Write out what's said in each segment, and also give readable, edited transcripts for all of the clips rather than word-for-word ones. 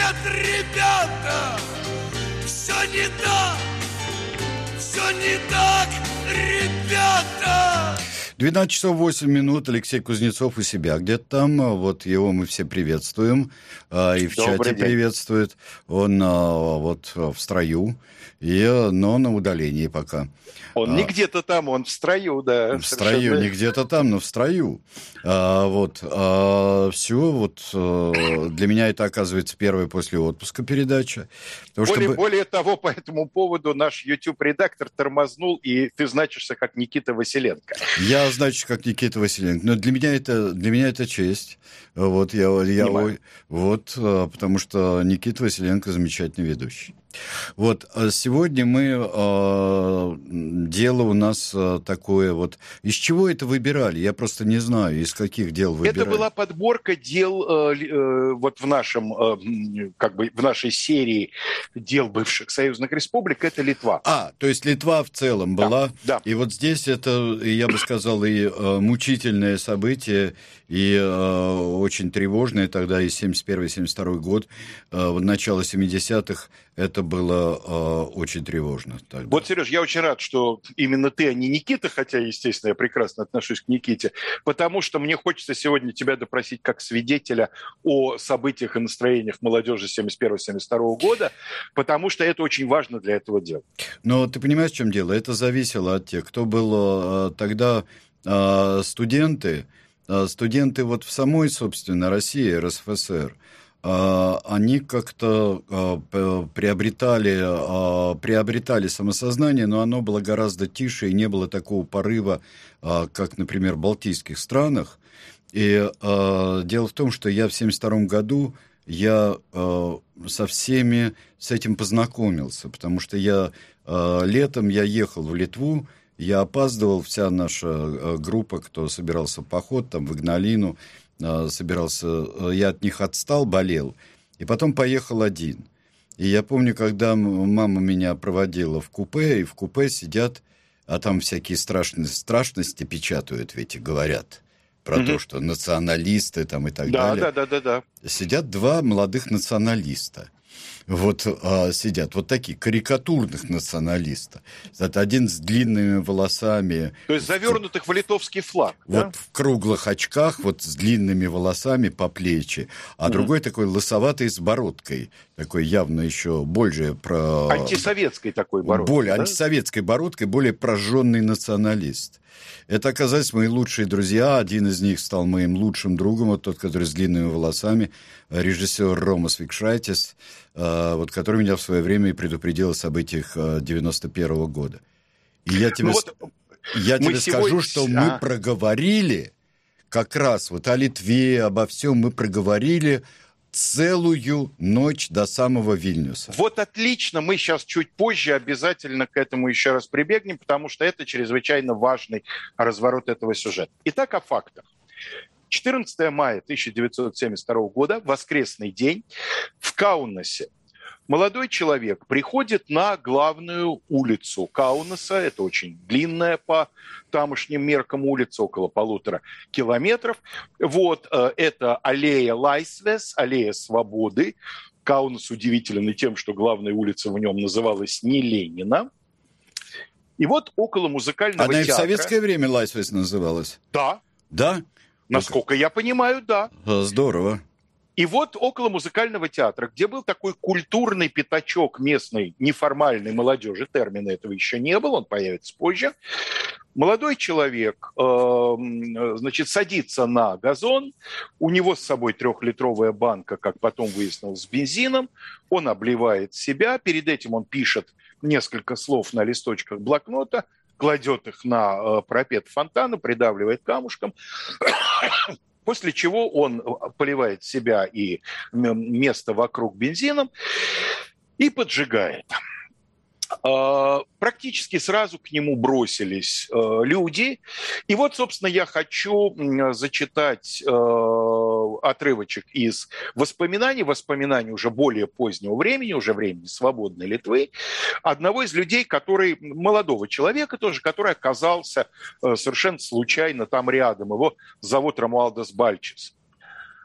нет, ребята, все не так, все не так, ребята. 12 часов 8 минут. Алексей Кузнецов у себя где-то там. Вот его мы все приветствуем. И в чате приветствует. Он вот в строю, но на удалении пока. Он не где-то там, он в строю, да. В строю, не где-то там, но в строю. Все, для меня это, оказывается, первая после отпуска передача. Более того, по этому поводу наш YouTube-редактор тормознул, и ты значишься как Никита Василенко. Я значусь как Никита Василенко. Но для меня это честь. Потому что Никита Василенко замечательный ведущий. Сегодня дело у нас такое из чего это выбирали? Я просто не знаю, из каких дел выбирали. Это была подборка дел в нашей серии дел бывших союзных республик. Это Литва. То есть Литва в целом была. Да. И вот здесь это, я бы сказал, и мучительное событие, и очень тревожное тогда, и 71-72 год, начало 70-х, это было очень тревожно. Тогда. Вот, Сереж, я очень рад, что именно ты, а не Никита, хотя, естественно, я прекрасно отношусь к Никите, потому что мне хочется сегодня тебя допросить как свидетеля о событиях и настроениях молодежи 71-72 года, потому что это очень важно для этого дела. Но ты понимаешь, в чем дело? Это зависело от тех, кто был тогда студенты в самой, собственно, России, РСФСР, они как-то приобретали самосознание, но оно было гораздо тише, и не было такого порыва, как, например, в балтийских странах. И дело в том, что я в 1972 году со всеми с этим познакомился, потому что летом я ехал в Литву, я опаздывал, вся наша группа, кто собирался в поход, там, в Игналину, собирался, я от них отстал, болел, и потом поехал один. И я помню, когда мама меня проводила в купе, и в купе сидят, а там всякие страшности печатают, ведь говорят про то, что националисты там и так далее. Да. Сидят два молодых националиста. Сидят такие карикатурных националиста. Один с длинными волосами. То есть завернутых в литовский флаг. Да? В круглых очках, с длинными волосами по плечи. А другой такой лысоватый с бородкой. Такой явно еще больше про... Антисоветской такой бородкой. Более антисоветской бородкой, более прожженный националист. Это оказались мои лучшие друзья. Один из них стал моим лучшим другом, тот, который с длинными волосами, режиссер Ромас Викшрайтис, который меня в свое время и предупредил о событиях 91 года. И я тебе скажу, что мы проговорили как раз о Литве, обо всем мы проговорили целую ночь до самого Вильнюса. Отлично, мы сейчас чуть позже обязательно к этому еще раз прибегнем, потому что это чрезвычайно важный разворот этого сюжета. Итак, о фактах. 14 мая 1972 года, воскресный день, в Каунасе молодой человек приходит на главную улицу Каунаса. Это очень длинная по тамошним меркам улица, около 1,5 километров. Это аллея Лайсвес, аллея Свободы. Каунас удивителен и тем, что главная улица в нем называлась не Ленина. И около музыкального театра... Она и в советское время Лайсвес называлась? Да. Да? Насколько я понимаю, да. Здорово. И около музыкального театра, где был такой культурный пятачок местной неформальной молодежи, термина этого еще не было, он появится позже, молодой человек, садится на газон, у него с собой 3-литровая банка, как потом выяснилось, с бензином, он обливает себя, перед этим он пишет несколько слов на листочках блокнота, кладет их на парапет фонтана, придавливает камушком, после чего он поливает себя и место вокруг бензином и поджигает. Практически сразу к нему бросились люди. И собственно, я хочу зачитать отрывочек из воспоминаний уже более позднего времени, уже времени свободной Литвы, одного из людей, молодого человека тоже, который оказался совершенно случайно там рядом. Его зовут Ромуалдас Бальчис.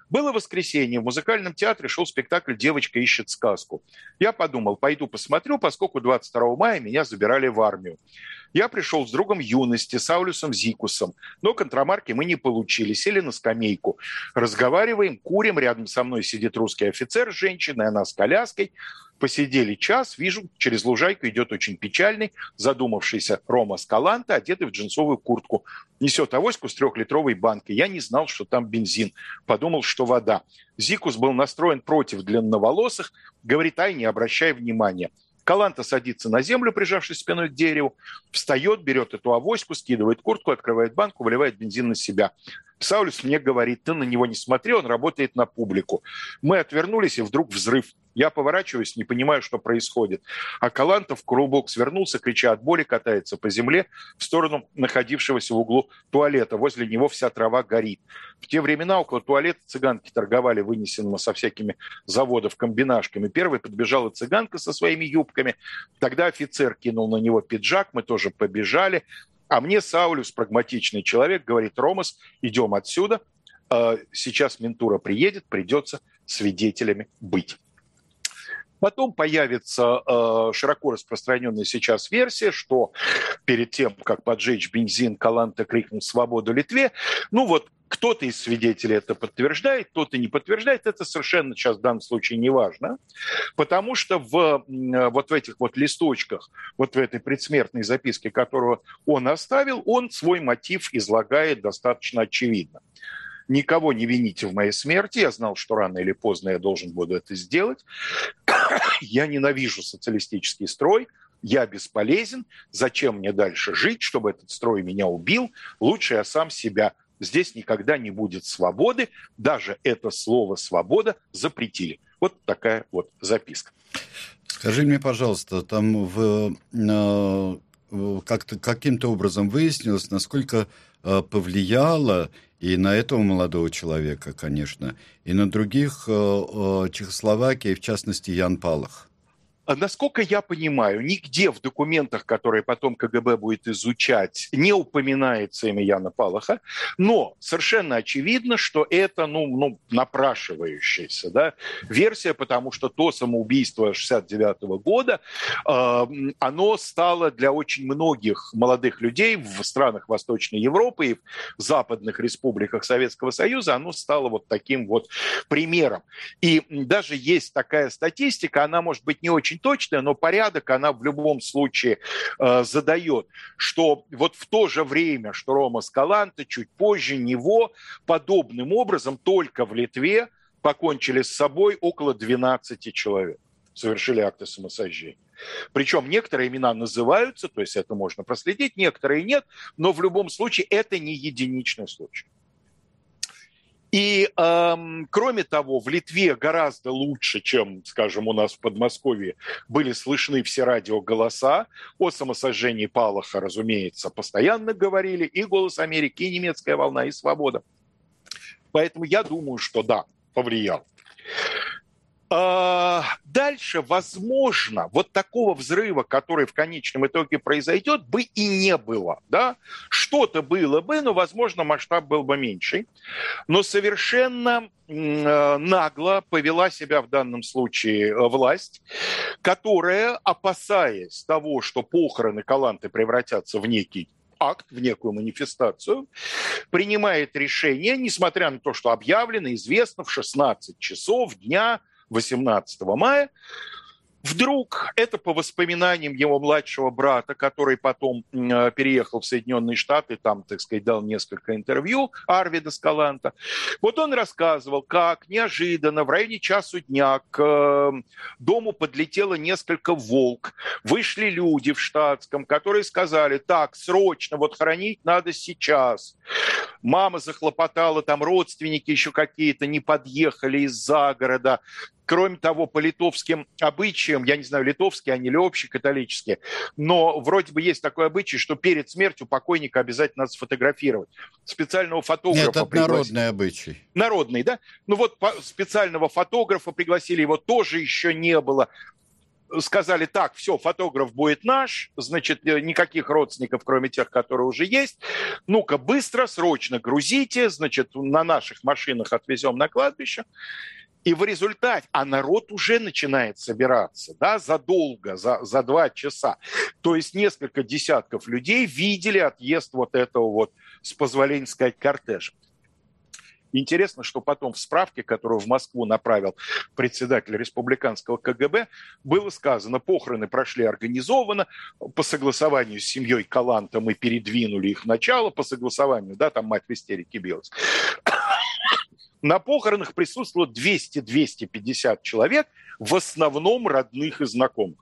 Было воскресенье, в музыкальном театре шел спектакль «Девочка ищет сказку». Я подумал, пойду посмотрю, поскольку 22 мая меня забирали в армию. Я пришел с другом юности, Саулюсом Зикусом, но контрамарки мы не получили. Сели на скамейку, разговариваем, курим, рядом со мной сидит русский офицер с женщиной, она с коляской. Посидели час, вижу, через лужайку идет очень печальный, задумавшийся Рома Скаланта, одетый в джинсовую куртку. Несет авоську с 3-литровой банкой. Я не знал, что там бензин. Подумал, что вода. Зикус был настроен против длинноволосых. Говорит, ай, не обращай внимания. Каланта садится на землю, прижавшись спиной к дереву, встает, берет эту авоську, скидывает куртку, открывает банку, выливает бензин на себя. Саулюс мне говорит, ты на него не смотри, он работает на публику. Мы отвернулись, и вдруг взрыв. Я поворачиваюсь, не понимаю, что происходит. А Каланта в клубок свернулся, крича от боли, катается по земле в сторону находившегося в углу туалета. Возле него вся трава горит. В те времена около туалета цыганки торговали вынесенными со всякими заводов комбинашками. Первой подбежала цыганка со своими юбками. Тогда офицер кинул на него пиджак, мы тоже побежали. А мне Саулюс, прагматичный человек, говорит, Ромас, идем отсюда. Сейчас ментура приедет, придется свидетелями быть. Потом появится широко распространенная сейчас версия, что перед тем, как поджечь бензин, Каланта крикнул «Свободу Литве!». Ну вот кто-то из свидетелей это подтверждает, кто-то не подтверждает. Это совершенно сейчас в данном случае не важно, потому что вот в этих вот листочках, вот в этой предсмертной записке, которую он оставил, он свой мотив излагает достаточно очевидно. Никого не вините в моей смерти. Я знал, что рано или поздно я должен буду это сделать. Я ненавижу социалистический строй. Я бесполезен. Зачем мне дальше жить, чтобы этот строй меня убил? Лучше я сам себя. Здесь никогда не будет свободы. Даже это слово «свобода» запретили. Вот такая вот записка. Скажи мне, пожалуйста, там как-то каким-то образом выяснилось, насколько повлияло и на этого молодого человека, конечно, и на других Чехословакии, в частности, Ян Палах? Насколько я понимаю, нигде в документах, которые потом КГБ будет изучать, не упоминается имя Яна Палаха, но совершенно очевидно, что это напрашивающаяся версия, потому что то самоубийство 1969 года, оно стало для очень многих молодых людей в странах Восточной Европы и в западных республиках Советского Союза, оно стало вот таким вот примером. И даже есть такая статистика, она может быть не очень точная, но порядок она в любом случае задает, что вот в то же время, что Рома Скаланта, чуть позже него, подобным образом только в Литве покончили с собой около 12 человек, совершили акты самосожжения. Причем некоторые имена называются, то есть это можно проследить, некоторые нет, но в любом случае это не единичный случай. И, кроме того, в Литве гораздо лучше, чем, скажем, у нас в Подмосковье, были слышны все радиоголоса. О самосожжении Палаха, разумеется, постоянно говорили и «Голос Америки», и «Немецкая волна», и «Свобода». Поэтому я думаю, что да, повлиял. Дальше, возможно, вот такого взрыва, который в конечном итоге произойдет, бы и не было. Да? Что-то было бы, но, возможно, масштаб был бы меньше. Но совершенно нагло повела себя в данном случае власть, которая, опасаясь того, что похороны Каланты превратятся в некий акт, в некую манифестацию, принимает решение, несмотря на то, что объявлено, известно, в 16 часов дня 18 мая, вдруг, это по воспоминаниям его младшего брата, который потом переехал в Соединенные Штаты, там, так сказать, дал несколько интервью, Арвида Скаланта. Вот он рассказывал, как неожиданно в районе часу дня к дому подлетело несколько волк. Вышли люди в штатском, которые сказали, так, срочно, вот хоронить надо сейчас. Мама захлопотала, там родственники еще какие-то не подъехали из-за города. Кроме того, по литовским обычаям, я не знаю, литовские они или общекатолические, но вроде бы есть такой обычай, что перед смертью покойника обязательно надо сфотографировать. Специального фотографа Нет, это пригласили. народный обычай. Народный, да? Ну вот специального фотографа пригласили, его тоже еще не было. сказали, так, все, фотограф будет наш, значит, никаких родственников, кроме тех, которые уже есть. Ну-ка, быстро, срочно грузите, значит, на наших машинах отвезем на кладбище. И в результате, а народ уже начинает собираться, да, задолго, за 2 часа. То есть несколько десятков людей видели отъезд вот этого вот, с позволения сказать, кортежа. Интересно, что потом в справке, которую в Москву направил председатель республиканского КГБ, было сказано, похороны прошли организованно, по согласованию с семьей Каланта мы передвинули их начало, по согласованию, да, там мать в истерике билась. На похоронах присутствовало 200-250 человек, в основном родных и знакомых.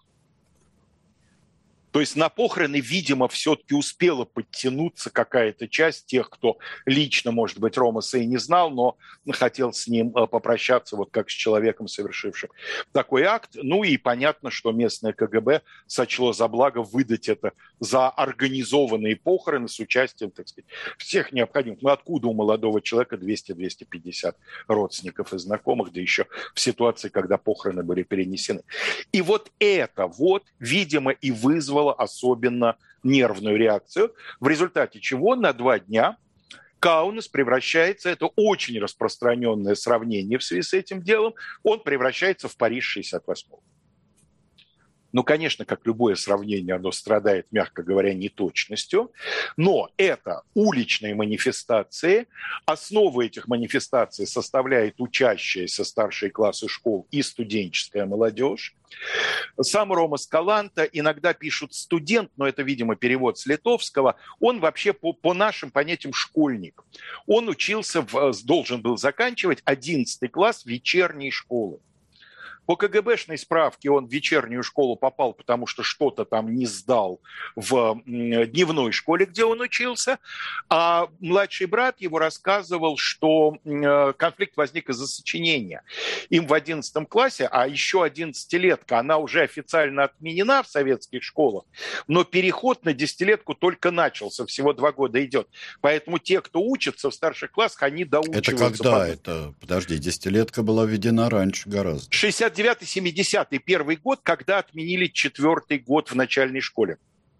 То есть на похороны, видимо, все-таки успела подтянуться какая-то часть тех, кто лично, может быть, Ромаса и не знал, но хотел с ним попрощаться, вот как с человеком, совершившим такой акт. Ну и понятно, что местное КГБ сочло за благо выдать это за организованные похороны с участием, так сказать, всех необходимых. Ну откуда у молодого человека 200-250 родственников и знакомых, да еще в ситуации, когда похороны были перенесены. И вот это вот, видимо, и вызвало особенно нервную реакцию, в результате чего на 2 дня Каунас превращается, это очень распространенное сравнение в связи с этим делом, он превращается в Париж 68-го. Ну, конечно, как любое сравнение, оно страдает, мягко говоря, неточностью, но это уличные манифестации. Основу этих манифестаций составляет учащиеся старшие классы школ и студенческая молодежь. Сам Ромас Каланта, иногда пишут студент, но это, видимо, перевод с литовского, он вообще по нашим понятиям школьник. Он учился, должен был заканчивать 11 класс вечерней школы. По КГБшной справке он в вечернюю школу попал, потому что что-то там не сдал в дневной школе, где он учился. А младший брат его рассказывал, что конфликт возник из-за сочинения. Им в 11 классе, а еще 11-летка, она уже официально отменена в советских школах, но переход на 10-летку только начался, всего 2 года идет. Поэтому те, кто учится в старших классах, они доучиваются. Это когда? Это, подожди, 10-летка была введена раньше гораздо. 69-70 первый год, когда отменили 4-й год в начальной школе.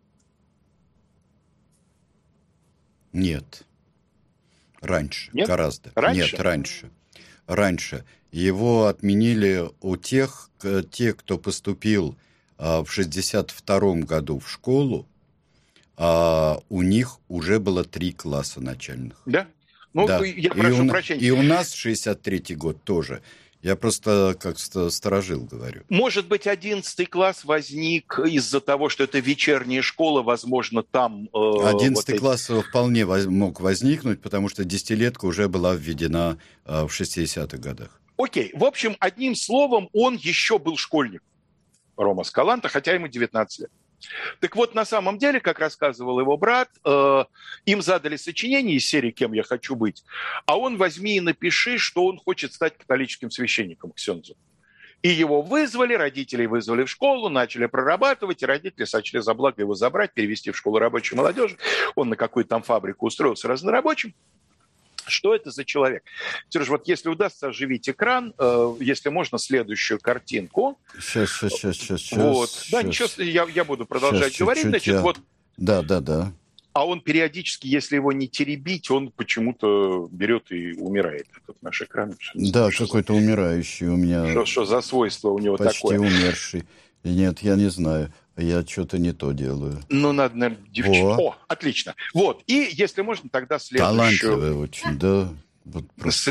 Нет. Раньше. Нет? Гораздо. Раньше? Нет, раньше. Раньше. Его отменили у тех, кто поступил в 62-м году в школу, у них уже было 3 класса начальных. Да? Ну, да. Я прошу прощения. И у нас 63-й год тоже. Я просто как сторожил говорю. Может быть, 11 класс возник из-за того, что это вечерняя школа, возможно, там... 11 класс вполне мог возникнуть, потому что 10-летка уже была введена в 60-х годах. Окей. В общем, одним словом, он еще был школьник, Ромас Каланта, хотя ему 19 лет. Так вот, на самом деле, как рассказывал его брат, им задали сочинение из серии «Кем я хочу быть», а он возьми и напиши, что он хочет стать католическим священником, ксензу. И его вызвали, родителей вызвали в школу, начали прорабатывать, и родители сочли за благо его забрать, перевести в школу рабочей молодежи. Он на какую-то там фабрику устроился разнорабочим. Что это за человек? Сереж, вот если удастся оживить экран, если можно, следующую картинку. Сейчас. Вот. Да, ничего, я буду продолжать говорить. Значит, вот. Да. А он периодически, если его не теребить, он почему-то берет и умирает. Этот наш экран. Да, какой-то умирающий у меня. Что за свойство у него почти такое? Почти умерший. Нет, я не знаю. Я что-то не то делаю. Ну, надо, наверное, девчонку. О, отлично. Вот. И, если можно, тогда следующую. Талантливая очень, да. Вот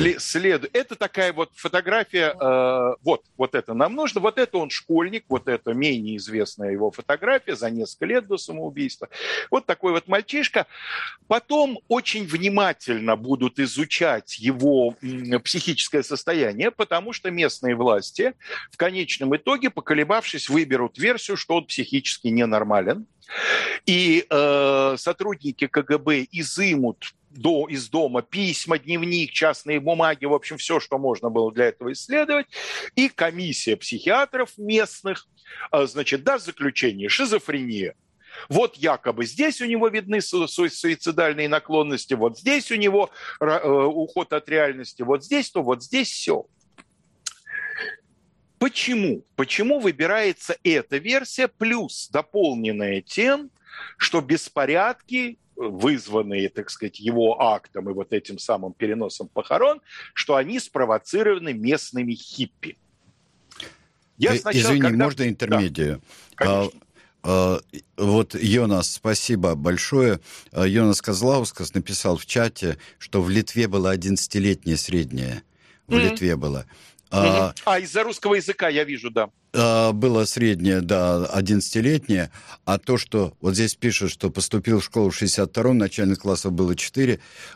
Это такая вот фотография, вот это нам нужно, вот это он школьник, вот это менее известная его фотография за несколько лет до самоубийства. Вот такой вот мальчишка. Потом очень внимательно будут изучать его психическое состояние, потому что местные власти в конечном итоге, поколебавшись, выберут версию, что он психически ненормален. И сотрудники КГБ изымут из дома письма, дневник, частные бумаги, в общем, все, что можно было для этого исследовать. И комиссия психиатров местных, значит, даст заключение: шизофрения. Вот якобы здесь у него видны суицидальные наклонности, вот здесь у него уход от реальности, вот здесь то, вот здесь все. Почему? Почему выбирается эта версия, плюс дополненная тем, что беспорядки, вызванные, так сказать, его актом и вот этим самым переносом похорон, что они спровоцированы местными хиппи. Извини, можно интермедию? Да, вот Йонас, спасибо большое. Йонас Козлаускас написал в чате, что в Литве было 11-летнее среднее. В Литве было. Из-за русского языка я вижу, да. Было среднее, да, 11-летнее, а то, что вот здесь пишут, что поступил в школу в 62-м, начальных классов было 4,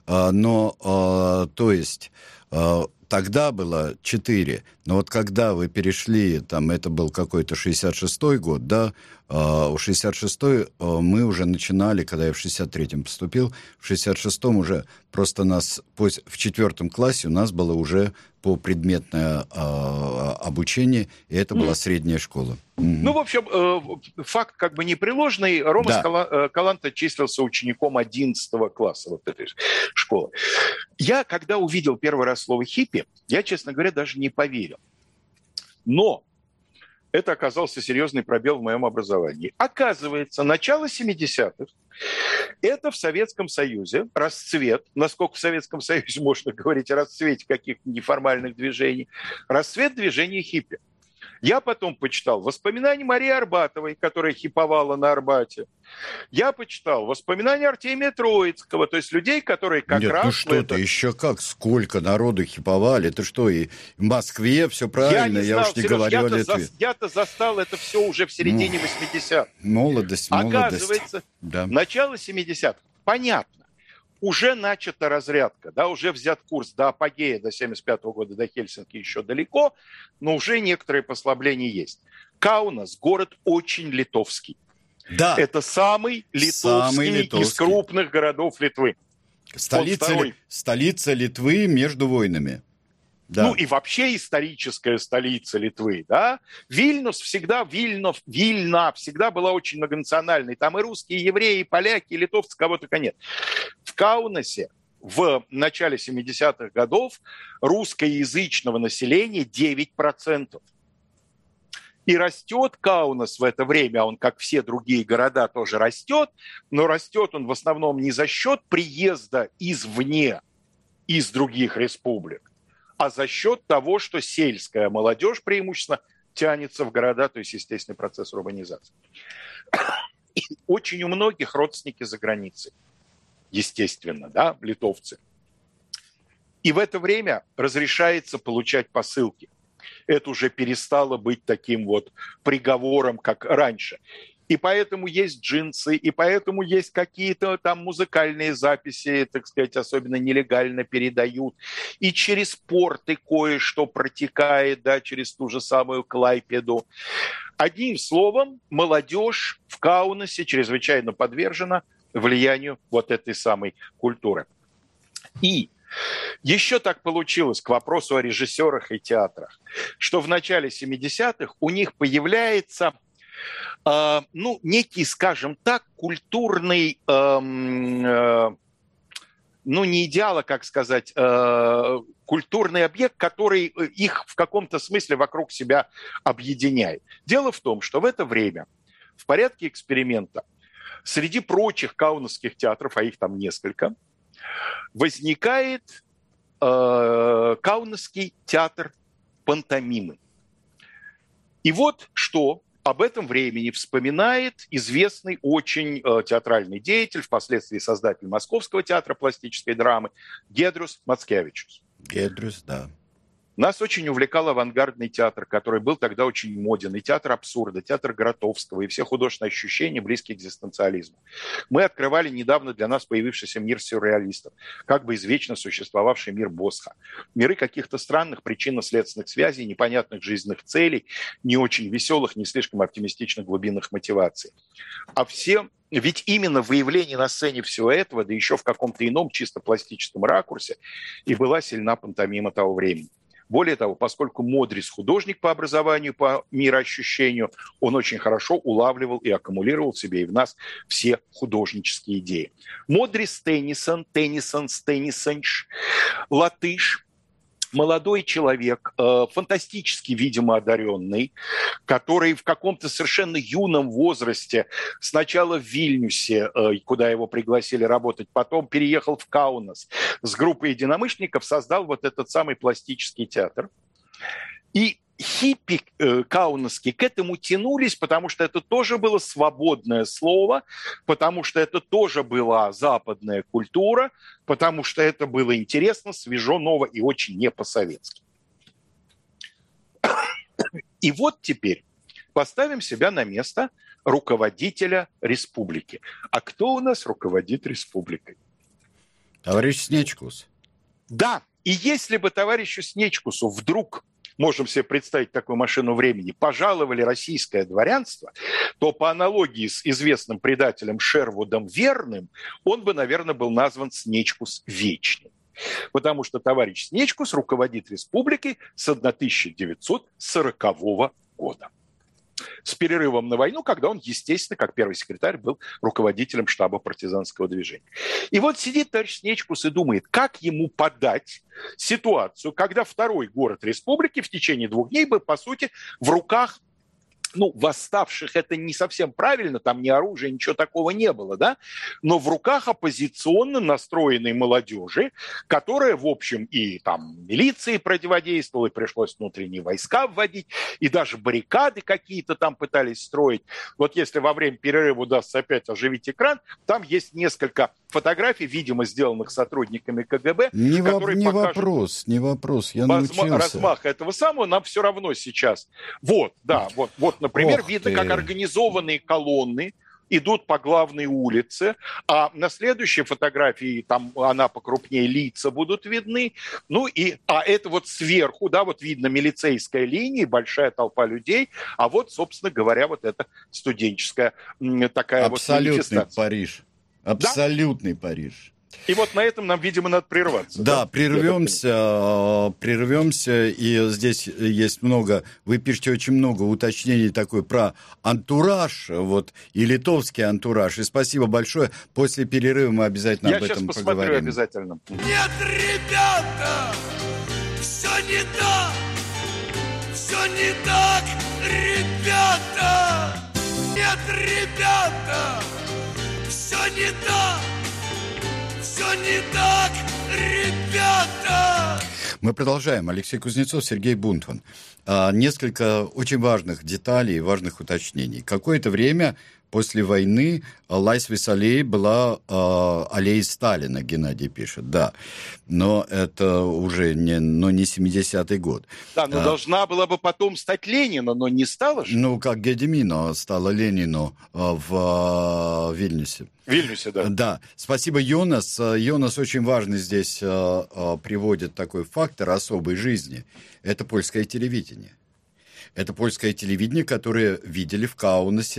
но, то есть, тогда было 4, но вот когда вы перешли, там, это был какой-то 66-й год, да, в 66-й мы уже начинали, когда я в 63-м поступил, в 66-м уже просто нас, в 4 классе у нас было уже предметное обучение, и это была средняя школа. Ну, в общем, факт как бы непреложный. Ромас Каланта числился учеником 11 класса вот этой школы. Я, когда увидел первый раз слово «хиппи», я, честно говоря, даже не поверил. Но это оказался серьезный пробел в моем образовании. Оказывается, начало 70-х – это в Советском Союзе расцвет, насколько в Советском Союзе можно говорить о расцвете каких-то неформальных движений, расцвет движения хиппи. Я потом почитал воспоминания Марии Арбатовой, которая хиповала на Арбате. Я почитал воспоминания Артемия Троицкого, то есть людей, которые как Нет, раз... ну что-то, еще как, сколько народу хиповали, это что, и в Москве все правильно, я уж не говорю о Литве. Я-то застал это все уже в середине 80-х. Молодость. Оказывается, да. Начало 70-х, понятно. Уже начата разрядка, да, уже взят курс до апогея, до 75-го года, до Хельсинки еще далеко, но уже некоторые послабления есть. Каунас – город очень литовский. Да. Это самый литовский из крупных городов Литвы. Столица Литвы между войнами. Да. Ну и вообще историческая столица Литвы, да. Вильна всегда была очень многонациональной. Там и русские, и евреи, и поляки, и литовцы, кого только нет. В Каунасе в начале 70-х годов русскоязычного населения 9%. И растет Каунас в это время, он, как все другие города, тоже растет, но растет он в основном не за счет приезда извне, из других республик, а за счет того, что сельская молодежь преимущественно тянется в города, то есть естественный процесс урбанизации. Очень у многих родственники за границей, естественно, да, литовцы. И в это время разрешается получать посылки. Это уже перестало быть таким вот приговором, как раньше. И поэтому есть джинсы, и поэтому есть какие-то там музыкальные записи, так сказать, особенно нелегально передают. И через порты кое-что протекает, да, через ту же самую Клайпеду. Одним словом, молодежь в Каунасе чрезвычайно подвержена влиянию вот этой самой культуры. И еще так получилось, к вопросу о режиссерах и театрах, что в начале 70-х у них появляется... некий, скажем так, культурный, не идеал, а, как сказать, культурный объект, который их в каком-то смысле вокруг себя объединяет. Дело в том, что в это время в порядке эксперимента среди прочих каунасских театров, а их там несколько, возникает Каунасский театр пантомимы. И вот что об этом времени вспоминает известный очень театральный деятель, впоследствии создатель Московского театра пластической драмы Гедрус Мацкевичус. Гедрус, да. Нас очень увлекал авангардный театр, который был тогда очень моден. И театр абсурда, театр Гротовского, и все художественные ощущения, близкие к экзистенциализму. Мы открывали недавно для нас появившийся мир сюрреалистов, как бы извечно существовавший мир Босха. Миры каких-то странных причинно-следственных связей, непонятных жизненных целей, не очень веселых, не слишком оптимистичных глубинных мотиваций. Ведь именно выявление на сцене всего этого, да еще в каком-то ином чисто пластическом ракурсе, и была сильна пантомима того времени. Более того, поскольку Модрис художник по образованию, по мироощущению, он очень хорошо улавливал и аккумулировал в себе и в нас все художнические идеи. Модрис Теннисон, Теннисонш, латыш, молодой человек, фантастически, видимо, одаренный, который в каком-то совершенно юном возрасте, сначала в Вильнюсе, куда его пригласили работать, потом переехал в Каунас, с группой единомышленников создал вот этот самый пластический театр. И хиппи каунасские к этому тянулись, потому что это тоже было свободное слово, потому что это тоже была западная культура, потому что это было интересно, свежо, ново и очень не по-советски. И вот теперь поставим себя на место руководителя республики. А кто у нас руководит республикой? Товарищ Снечкус. Да, и если бы товарищу Снечкусу вдруг, можем себе представить такую машину времени, пожаловали российское дворянство, то по аналогии с известным предателем Шервудом Верным, он бы, наверное, был назван Снечкус Вечный. Потому что товарищ Снечкус руководит республикой с 1940 года. С перерывом на войну, когда он, естественно, как первый секретарь, был руководителем штаба партизанского движения. И вот сидит товарищ Снечкус и думает, как ему подать ситуацию, когда второй город республики в течение 2 дней был, по сути, в руках восставших, это не совсем правильно, там ни оружия, ничего такого не было, да, но в руках оппозиционно настроенной молодежи, которая, в общем, и там милиции противодействовала, и пришлось внутренние войска вводить, и даже баррикады какие-то там пытались строить. Вот если во время перерыва удастся опять оживить экран, там есть несколько фотографий, видимо, сделанных сотрудниками КГБ, которые покажут... Не вопрос, я научился. Размах этого самого нам все равно сейчас. Вот, например, видно, как организованные колонны идут по главной улице, а на следующей фотографии, там она покрупнее, лица будут видны, а это вот сверху, да, вот видно милицейская линия, большая толпа людей, а вот, собственно говоря, вот эта студенческая такая абсолютный Париж. Абсолютный Париж. И вот на этом нам, видимо, надо прерваться. Да, прервемся, и здесь есть много, вы пишете очень много уточнений такой про антураж, вот, и литовский антураж, и спасибо большое, после перерыва мы обязательно об этом поговорим. Я сейчас посмотрю обязательно. Нет, ребята, все не так, ребята, нет, ребята, все не так. Все не так, ребята! Мы продолжаем. Алексей Кузнецов, Сергей Бунтман. Несколько очень важных деталей, важных уточнений. Какое-то время после войны Лайсвис аллея была аллеей Сталина, Геннадий пишет, да. Но это уже не 70-й год. Да, но должна была бы потом стать Ленина, но не стала же. Ну, как Гедемино стала Ленину в Вильнюсе. В Вильнюсе, да. Да, спасибо, Йонас. Йонас очень важный здесь приводит такой фактор особой жизни. Это польское телевидение. Это польское телевидение, которое видели в Каунасе,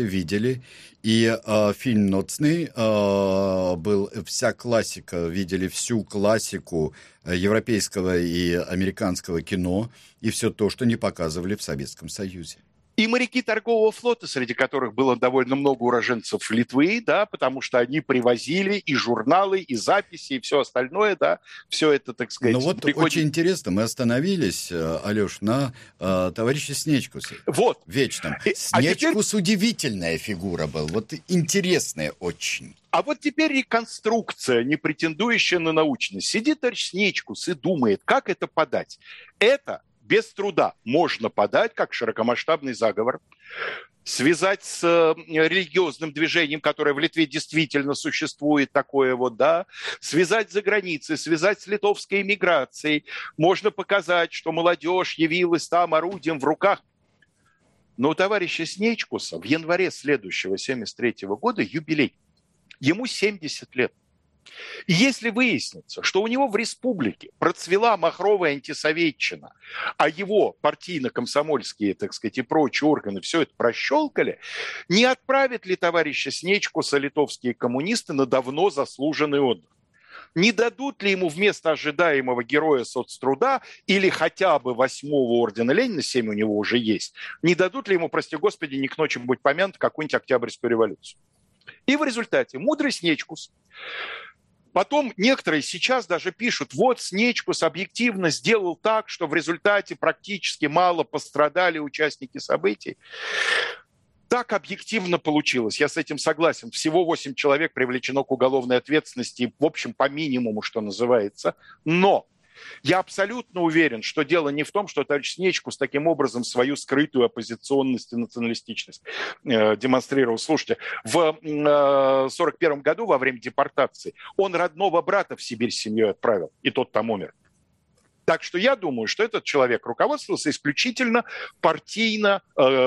и фильм «Ноцный» был, вся классика, видели всю классику европейского и американского кино, и все то, что не показывали в Советском Союзе. И моряки торгового флота, среди которых было довольно много уроженцев Литвы, да, потому что они привозили и журналы, и записи, и все остальное, да, все это, так сказать... Ну вот очень интересно, мы остановились, Алеш, на товарище Снечкусе. Вот. Вечном. Снечкус теперь... удивительная фигура был, вот интересная очень. А вот теперь реконструкция, не претендующая на научность. Сидит товарищ Снечкус и думает, как это подать. Это без труда можно подать как широкомасштабный заговор, связать с религиозным движением, которое в Литве действительно существует, такое вот, да, связать за границей, связать с литовской эмиграцией. Можно показать, что молодежь явилась там орудием в руках. Но у товарища Снечкуса в январе следующего 1973 года юбилей. Ему 70 лет. И если выяснится, что у него в республике процвела махровая антисоветчина, а его партийно-комсомольские, так сказать, и прочие органы все это прощелкали, не отправят ли товарища Снечкуса литовские коммунисты на давно заслуженный отдых? Не дадут ли ему вместо ожидаемого героя соцтруда или хотя бы 8-го ордена Ленина, 7 у него уже есть, не дадут ли ему, прости господи, не к ночи будь помянут, какую-нибудь Октябрьскую революцию? И в результате мудрый Снечкус Потом некоторые сейчас даже пишут, вот Снечкус объективно сделал так, что в результате практически мало пострадали участники событий. Так объективно получилось. Я с этим согласен. Всего 8 человек привлечено к уголовной ответственности, в общем, по минимуму, что называется. Но я абсолютно уверен, что дело не в том, что товарищ Снечкус таким образом свою скрытую оппозиционность и националистичность демонстрировал. Слушайте, в 1941 году во время депортации он родного брата в Сибирь с семьей отправил, и тот там умер. Так что я думаю, что этот человек руководствовался исключительно партийно,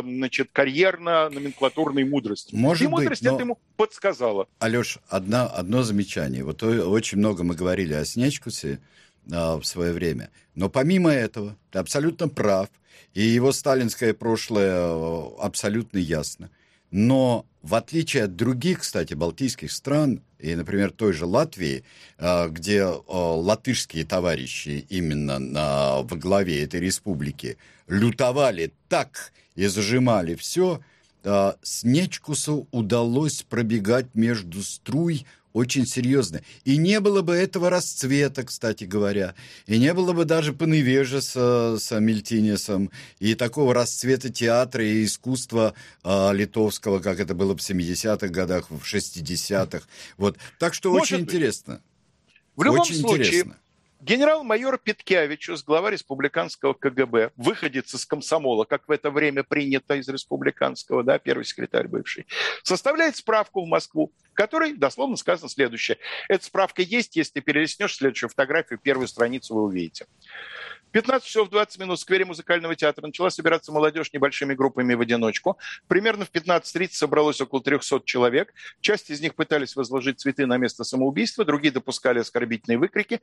карьерно-номенклатурной мудростью. Может и мудрость быть, но... это ему подсказала. Алеш, одно замечание. Вот очень много мы говорили о Снечкусе в свое время. Но помимо этого, ты абсолютно прав, и его сталинское прошлое абсолютно ясно. Но в отличие от других, кстати, балтийских стран, и, например, той же Латвии, где латышские товарищи именно во главе этой республики лютовали так и зажимали все, Снечкусу удалось пробегать между струй очень серьезно. И не было бы этого расцвета, кстати говоря, и не было бы даже Паневежа с Мильтинесом, и такого расцвета театра и искусства литовского, как это было в 70-х годах, в 60-х. Вот. Так что Может очень быть. Интересно. В любом очень случае, интересно. Генерал-майор Петкевичус, глава республиканского КГБ, выходец из комсомола, как в это время принято из республиканского, да, первый секретарь бывший, составляет справку в Москву, в которой дословно сказано следующее. Эта справка есть, если перелистнешь следующую фотографию, первую страницу вы увидите. 15 часов 20 минут в сквере Музыкального театра начала собираться молодежь небольшими группами в одиночку. Примерно в 15:30 собралось около 300 человек. Часть из них пытались возложить цветы на место самоубийства, другие допускали оскорбительные выкрики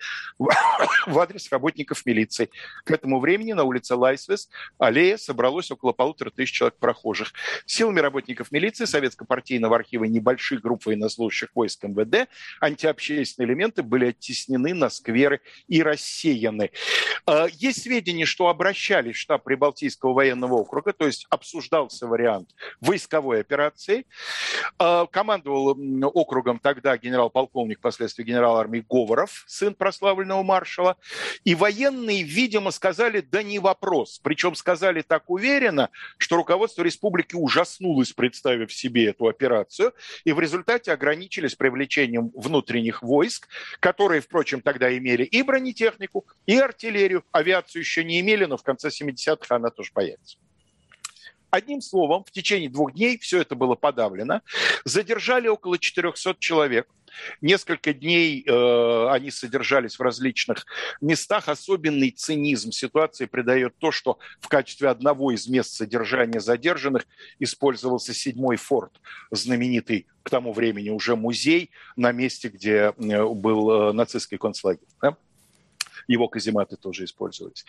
в адрес работников милиции. К этому времени на улице Лайсвес, аллея, собралось около 1500 человек прохожих. Силами работников милиции, советско-партийного архива небольших групп военнослужащих войск МВД антиобщественные элементы были оттеснены на скверы и рассеяны. Есть сведения, что обращались в штаб Прибалтийского военного округа, то есть обсуждался вариант войсковой операции. Командовал округом тогда генерал-полковник, впоследствии генерал армии Говоров, сын прославленного маршала. И военные, видимо, сказали, да не вопрос. Причем сказали так уверенно, что руководство республики ужаснулось, представив себе эту операцию, и в результате ограничились привлечением внутренних войск, которые, впрочем, тогда имели и бронетехнику, и артиллерию. Авиацию еще не имели, но в конце 70-х она тоже появится. Одним словом, в течение 2 дней все это было подавлено. Задержали около 400 человек. Несколько дней они содержались в различных местах. Особенный цинизм ситуации придает то, что в качестве одного из мест содержания задержанных использовался 7-й форт, знаменитый к тому времени уже музей на месте, где был нацистский концлагерь. Да? Его казематы тоже использовались.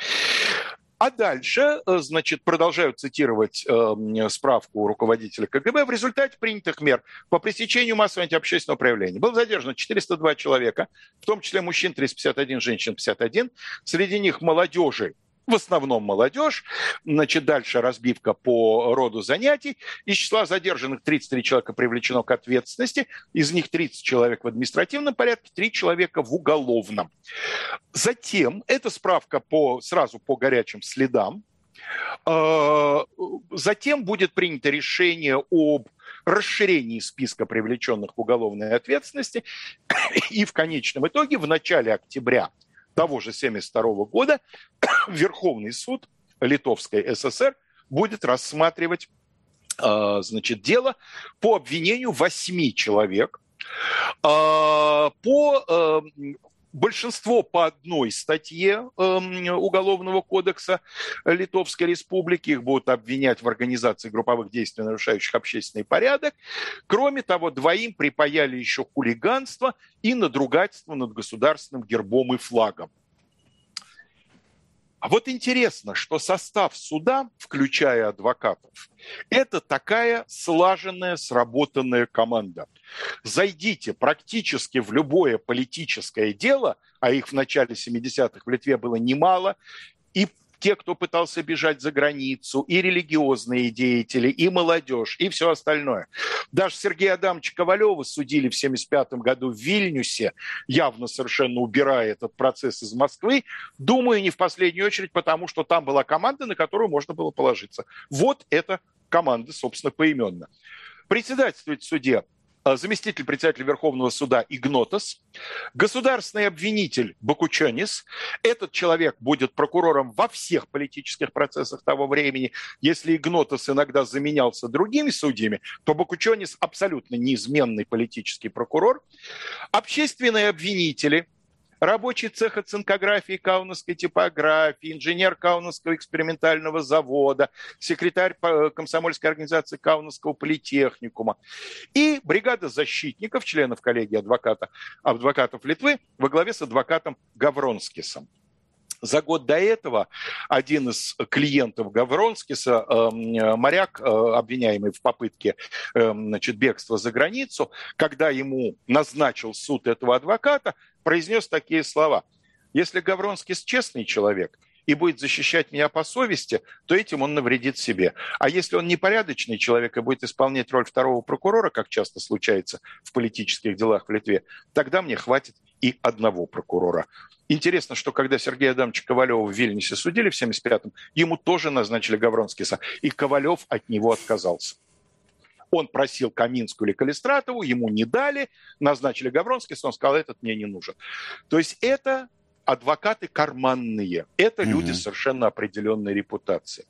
А дальше, значит, продолжаю цитировать справку руководителя КГБ. В результате принятых мер по пресечению массового антиобщественного проявления было задержано 402 человека, в том числе мужчин 351, женщин 51. Среди них молодежи, в основном молодежь. Значит, дальше разбивка по роду занятий. Из числа задержанных 33 человека привлечено к ответственности. Из них 30 человек в административном порядке, 3 человека в уголовном. Затем, эта справка сразу по горячим следам. Затем будет принято решение об расширении списка привлеченных к уголовной ответственности. И в конечном итоге в начале октября того же 1972 года Верховный суд Литовской ССР будет рассматривать дело по обвинению 8 человек. Большинство по одной статье Уголовного кодекса Литовской Республики. Их будут обвинять в организации групповых действий, нарушающих общественный порядок. Кроме того, 2 припаяли еще хулиганство и надругательство над государственным гербом и флагом. А вот интересно, что состав суда, включая адвокатов, это такая слаженная, сработанная команда. Зайдите практически в любое политическое дело, а их в начале 70-х в Литве было немало, и те, кто пытался бежать за границу, и религиозные деятели, и молодежь, и все остальное. Даже Сергея Адамовича Ковалева судили в 1975 году в Вильнюсе, явно совершенно убирая этот процесс из Москвы, думаю, не в последнюю очередь, потому что там была команда, на которую можно было положиться. Вот эта команда, собственно, поименно. Председательствует в суде заместитель председателя Верховного суда Игнотос, государственный обвинитель Бакучанис. Этот человек будет прокурором во всех политических процессах того времени. Если Игнотос иногда заменялся другими судьями, то Бакучанис абсолютно неизменный политический прокурор. Общественные обвинители, рабочий цех оцинкографии Каунасской типографии, инженер Каунасского экспериментального завода, секретарь комсомольской организации Каунасского политехникума и бригада защитников, членов коллегии адвокатов Литвы во главе с адвокатом Гавронскисом. За год до этого один из клиентов Гавронскиса, моряк, обвиняемый в попытке бегства за границу, когда ему назначил суд этого адвоката, произнес такие слова: «Если Гавронскис честный человек и будет защищать меня по совести, то этим он навредит себе. А если он непорядочный человек и будет исполнять роль второго прокурора, как часто случается в политических делах в Литве, тогда мне хватит и одного прокурора». Интересно, что когда Сергея Адамовича Ковалева в Вильнюсе судили в 1975-м, ему тоже назначили Гавронскиса, и Ковалев от него отказался. Он просил Каминскую или Калистратову, ему не дали, назначили Гавронскиса, он сказал, этот мне не нужен. То есть это адвокаты карманные, это люди совершенно определенной репутации.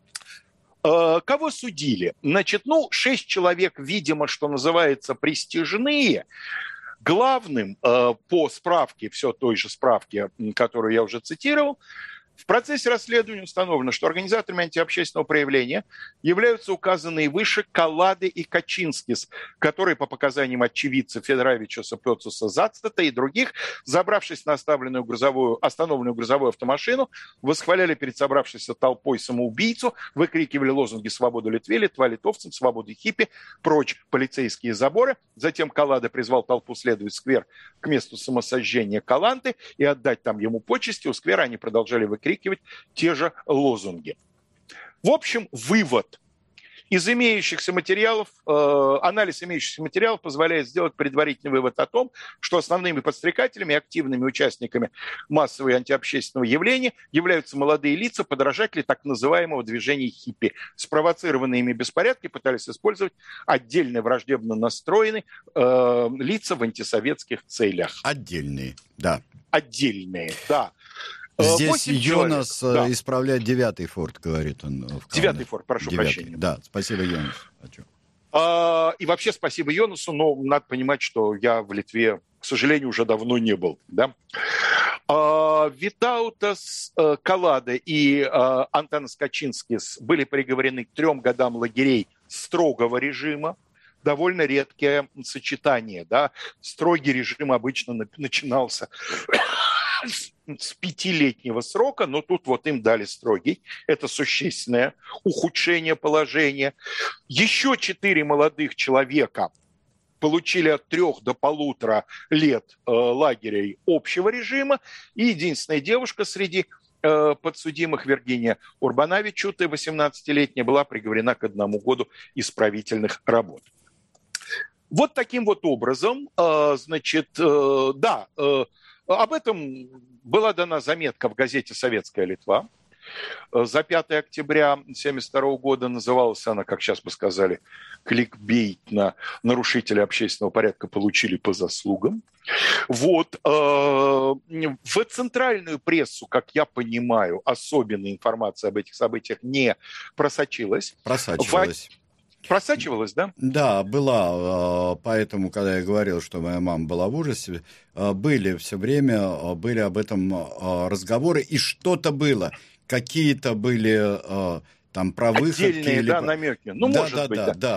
Кого судили? 6 человек, видимо, что называется, престижные. Главным по справке, все той же справке, которую я уже цитировал, в процессе расследования установлено, что организаторами антиобщественного проявления являются указанные выше Калады и Качинскис, которые, по показаниям очевидцев Федоровичуса, Пёцуса, Зацтата и других, забравшись на остановленную грузовую автомашину, восхваляли перед собравшейся толпой самоубийцу, выкрикивали лозунги «Свободу Литве», «Литва литовцам», «Свободу хиппи», прочь полицейские заборы. Затем Калада призвал толпу следовать в сквер к месту самосожжения Каланты и отдать там ему почести. У сквера они продолжали выкрикивать те же лозунги. В общем, вывод. Из имеющихся материалов, анализ имеющихся материалов позволяет сделать предварительный вывод о том, что основными подстрекателями и активными участниками массового антиобщественного явления являются молодые лица, подражатели так называемого движения хиппи. Спровоцированные ими беспорядки пытались использовать отдельные враждебно настроенные лица в антисоветских целях. Отдельные, да. Отдельные, да. Здесь Йонас исправляет 9-й форт, говорит он. 9-й форт, прошу прощения. Да, спасибо, Йонас. И вообще спасибо Йонасу, но надо понимать, что я в Литве, к сожалению, уже давно не был. Да? Витаутас Калада и Антонас Качинскис были приговорены к 3 годам лагерей строгого режима. Довольно редкое сочетание. Да? Строгий режим обычно начинался с 5-летнего срока, но тут вот им дали строгий. Это существенное ухудшение положения. Еще 4 молодых человека получили от 3 до 1,5 лет лагерей общего режима. И единственная девушка среди подсудимых, Виргиния Урбанавичута, 18-летняя, была приговорена к 1 году исправительных работ. Вот таким вот образом, об этом была дана заметка в газете «Советская Литва». За 5 октября 1972 года называлась она, как сейчас бы сказали, кликбейтно «Нарушители общественного порядка получили по заслугам». Вот. В центральную прессу, как я понимаю, особенная информация об этих событиях не просочилась. Просачивалась, да? Да, была. Поэтому, когда я говорил, что моя мама была в ужасе, были все время об этом разговоры, и что-то было. Какие-то были там про выходки. Отдельные, намеки. Может быть.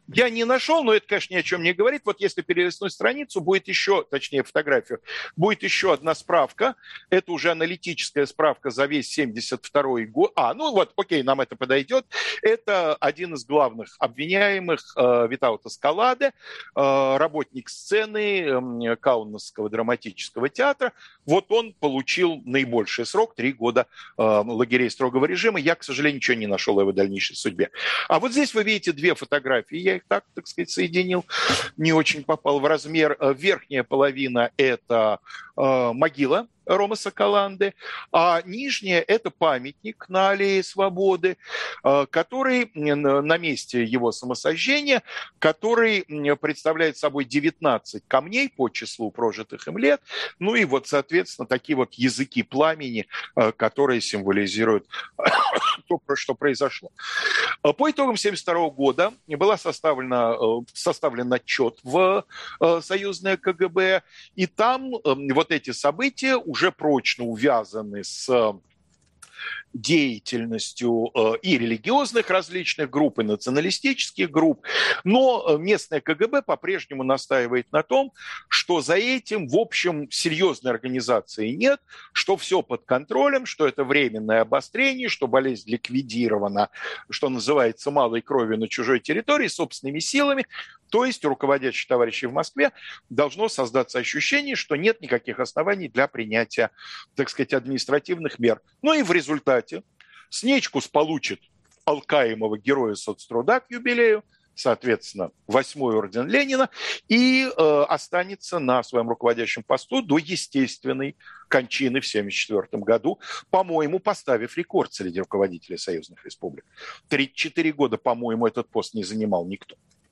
Я не нашел, но это, конечно, ни о чем не говорит. Вот если перелистнуть страницу, будет еще, точнее, фотографию, будет еще одна справка. Это уже аналитическая справка за весь 72-й год. Ну вот, окей, нам это подойдет. Это один из главных обвиняемых Витаутас Скаладе, работник сцены Каунасского драматического театра. Вот он получил наибольший срок, 3 года лагерей строгого режима. Я, к сожалению, ничего не нашел о его дальнейшей судьбе. А вот здесь вы видите 2 фотографии. Я их так сказать, соединил. Не очень попал в размер. Верхняя половина – это могила Ромаса Каланды, а нижняя – это памятник на Аллее Свободы, который на месте его самосожжения, который представляет собой 19 камней по числу прожитых им лет, ну и вот, соответственно, такие вот языки пламени, которые символизируют то, что произошло. По итогам 1972 года был составлен отчет в союзное КГБ, и там вот эти события уже прочно увязаны с деятельностью и религиозных различных групп, и националистических групп. Но местное КГБ по-прежнему настаивает на том, что за этим, в общем, серьезной организации нет, что все под контролем, что это временное обострение, что болезнь ликвидирована, что называется, малой кровью на чужой территории, собственными силами. То есть у руководящих товарищей в Москве должно создаться ощущение, что нет никаких оснований для принятия, так сказать, административных мер. Ну и в результате Снечкус получит алкаемого героя соцтруда к юбилею, соответственно, 8-й орден Ленина, и останется на своем руководящем посту до естественной кончины в 1974 году, по-моему, поставив рекорд среди руководителей союзных республик. 34 года, по-моему, этот пост не занимал никто.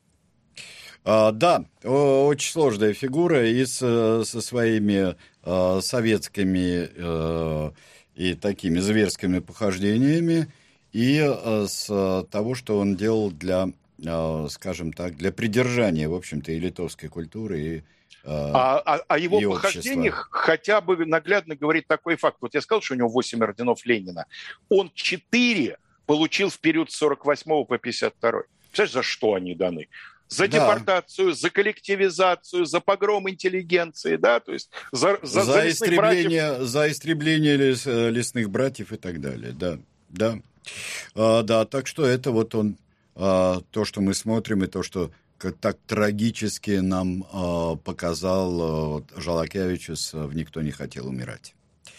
Да, очень сложная фигура и со своими советскими и такими зверскими похождениями, и с того, что он делал для, скажем так, для придержания, в общем-то, и литовской культуры, и о его и похождениях хотя бы наглядно говорит такой факт. Вот я сказал, что у него 8 орденов Ленина. Он 4 получил в период с 48 по 52. Представляешь, за что они даны? За депортацию, за коллективизацию, за погром интеллигенции, да, то есть за истребление лесных братьев и так далее, да, так что это вот он, то, что мы смотрим, и то, что так трагически нам показал Жалакевичус в «Никто не хотел умирать».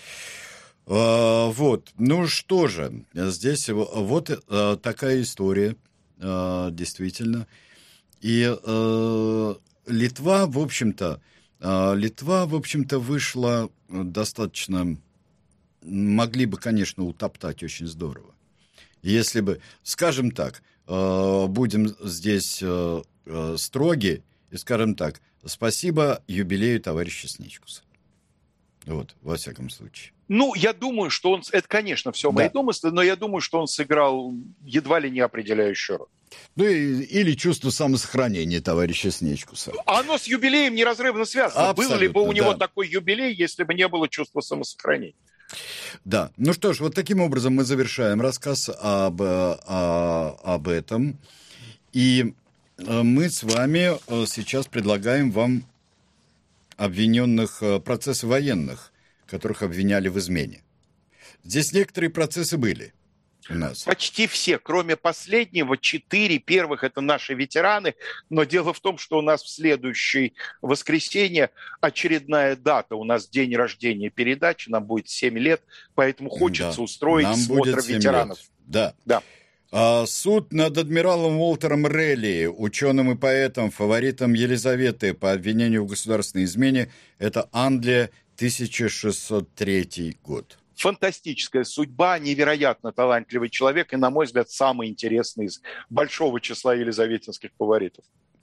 Вот, ну что же, здесь вот такая история, действительно. И Литва, в общем-то, вышла достаточно, могли бы, конечно, утоптать очень здорово. Если бы, скажем так, будем здесь строги, и скажем так, спасибо юбилею товарища Снечкуса. Вот, во всяком случае. Ну, я думаю, что он... Это, конечно, все мои домыслы, но я думаю, что он сыграл едва ли не определяющую роль. Ну, или чувство самосохранения товарища Снечкуса. Оно с юбилеем неразрывно связано. Абсолютно, был ли бы у него такой юбилей, если бы не было чувства самосохранения? Да. Ну что ж, вот таким образом мы завершаем рассказ об этом. И мы с вами сейчас предлагаем вам обвиненных процессов военных, которых обвиняли в измене. Здесь некоторые процессы были у нас. Почти все, кроме последнего, 4 первых – это наши ветераны. Но дело в том, что у нас в следующее воскресенье очередная дата. У нас день рождения передачи, нам будет 7 лет, поэтому хочется устроить нам смотр ветеранов. Да. Да. Суд над адмиралом Уолтером Релли, ученым и поэтом, фаворитом Елизаветы по обвинению в государственной измене, это Англия, 1603 год. Фантастическая судьба, невероятно талантливый человек и, на мой взгляд, самый интересный из большого числа елизаветинских фаворитов.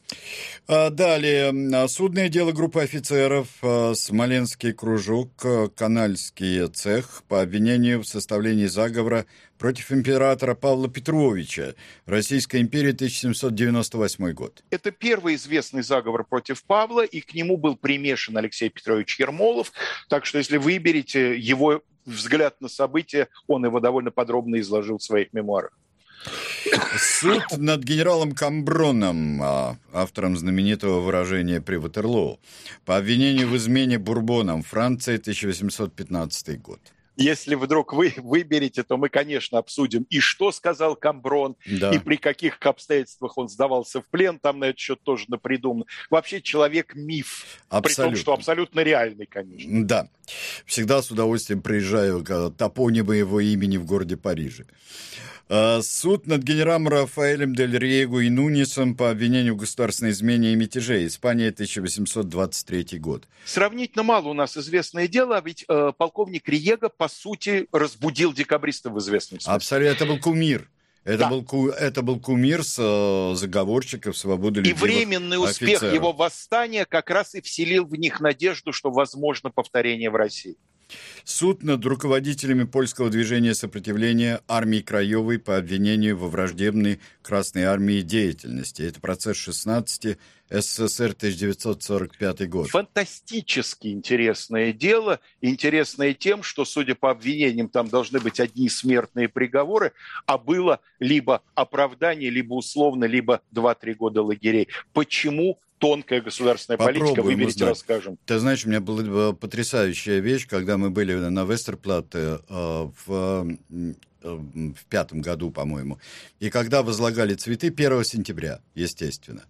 Далее. Судное дело группы офицеров, Смоленский кружок, Канальский цех по обвинению в составлении заговора против императора Павла Петровича. Российская империя, 1798 год. Это первый известный заговор против Павла, и к нему был примешан Алексей Петрович Ермолов. Так что, если выберете его взгляд на события, он его довольно подробно изложил в своих мемуарах. Суд над генералом Камброном, автором знаменитого выражения при Ватерлоу, по обвинению в измене Бурбонам, Франция, 1815 год. Если вдруг вы выберете, то мы, конечно, обсудим, и что сказал Камброн, Да. и при каких обстоятельствах он сдавался в плен, там на этот счет тоже напридумано. Вообще человек-миф, при том, что абсолютно реальный, конечно. Да. Всегда с удовольствием приезжаю к топониму его имени в городе Париже. Суд над генералом Рафаэлем дель Риего и Нунесом по обвинению в государственной измене и мятеже. Испания, 1823 год. Сравнительно мало у нас известное дело, ведь полковник Риего, по сути, разбудил декабристов в известном смысле. Абсолютно, это был кумир. Это был кумир заговорщиков, свободолюбивых офицеров. И временный успех его восстания как раз и вселил в них надежду, что возможно повторение в России. Суд над руководителями польского движения сопротивления армии Краевой по обвинению во враждебной Красной армии деятельности. Это процесс 16 СССР, 1945 год. Фантастически интересное дело. Интересное тем, что, судя по обвинениям, там должны быть одни смертные приговоры, а было либо оправдание, либо условно, либо 2-3 года лагерей. Почему? Тонкая государственная политика, выберите, расскажем. Ты знаешь, у меня была потрясающая вещь, когда мы были на Вестерплатте в 2005 году, по-моему, и когда возлагали цветы 1 сентября, естественно.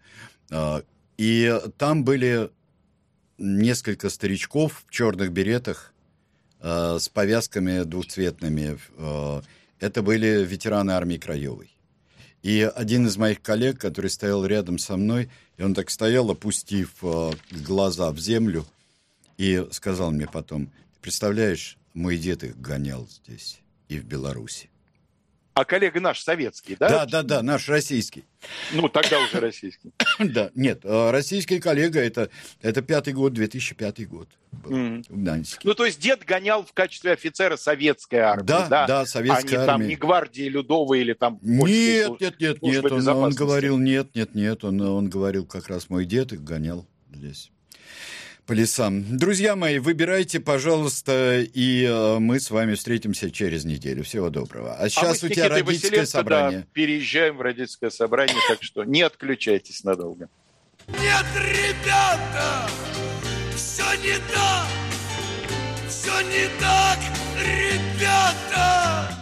И там были несколько старичков в черных беретах с повязками двухцветными. Это были ветераны армии Краевой. И один из моих коллег, который стоял рядом со мной, и он так стоял, опустив глаза в землю, и сказал мне потом: представляешь, мой дед их гонял здесь и в Беларуси. А коллега наш советский, да? Да, наш российский. Ну, тогда уже российский. Да, нет, российский коллега, это 5-й год, 2005 год был в Гданьске. Ну, то есть дед гонял в качестве офицера советской армии, да? Да, советской армии. Там не гвардии Людовой или там... Нет, он говорил, нет, он говорил, как раз мой дед их гонял здесь. По лесам. Друзья мои, выбирайте, пожалуйста, и мы с вами встретимся через неделю. Всего доброго. А сейчас у тебя родительское собрание. Да, переезжаем в родительское собрание, так что не отключайтесь надолго. Нет, ребята, все не так, ребята.